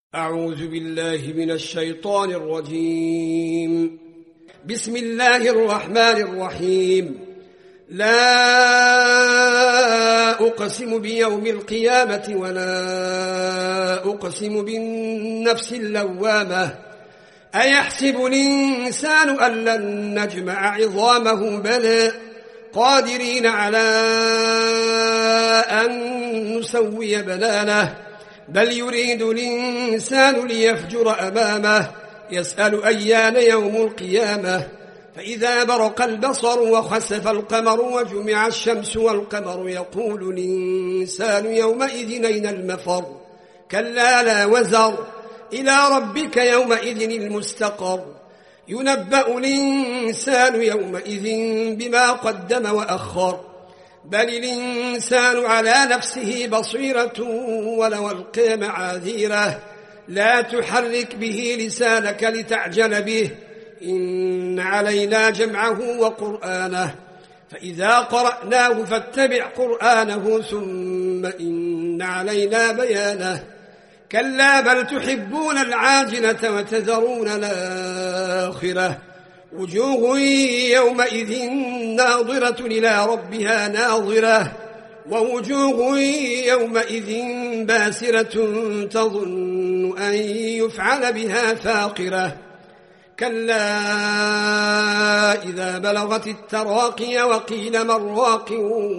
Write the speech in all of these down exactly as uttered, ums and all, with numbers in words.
أعوذ بالله من الشيطان الرجيم. بسم الله الرحمن الرحيم. لا أقسم بيوم القيامة ولا أقسم بالنفس اللوامة أيحسب الإنسان أن لن نجمع عظامه بلى قادرين على أن نسوي بنانه بل يريد الإنسان ليفجر أمامه يسأل أيان يوم القيامة فإذا برق البصر وخسف القمر وجمع الشمس والقمر يقول الإنسان يومئذ أين المفر كلا لا وزر إلى ربك يومئذ المستقر ينبأ الإنسان يومئذ بما قدم وأخر بل الإنسان على نفسه بصيرة ولو ألقي معاذيره لا تحرك به لسانك لتعجل به إن علينا جمعه وقرآنه فإذا قرأناه فاتبع قرآنه ثم إن علينا بيانه كلا بل تحبون العاجلة وتذرون الآخرة وجوه يومئذ ناظرة إلى ربها ناظرة ووجوه يومئذ باسرة تظن أن يفعل بها فاقرة كلا إذا بلغت التراقي وقيل من راق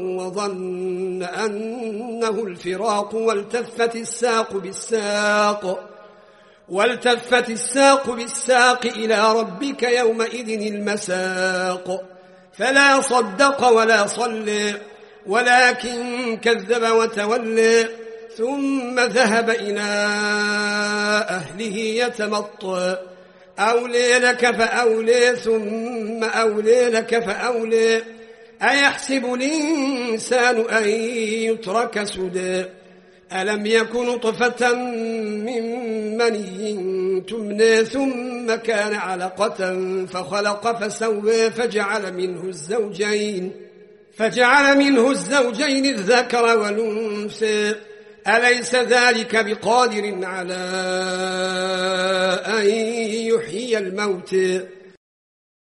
وظن أنه الفراق والتفت الساق بالساق والتفت الساق بالساق إلى ربك يومئذ المساق فلا صدق ولا صلى ولكن كذب وتولى ثم ذهب إلى أهله يتمطى أولي لك فأولي ثم أولي لك فأولي أيحسب الإنسان أن يترك سدى ألم يكن نطفة من مني تمنى ثم كان علقة فخلق فسوى فجعل منه الزوجين فجعل منه الزوجين الذكر والأنثى أليس ذلك بقادر على أن يحيي الموتى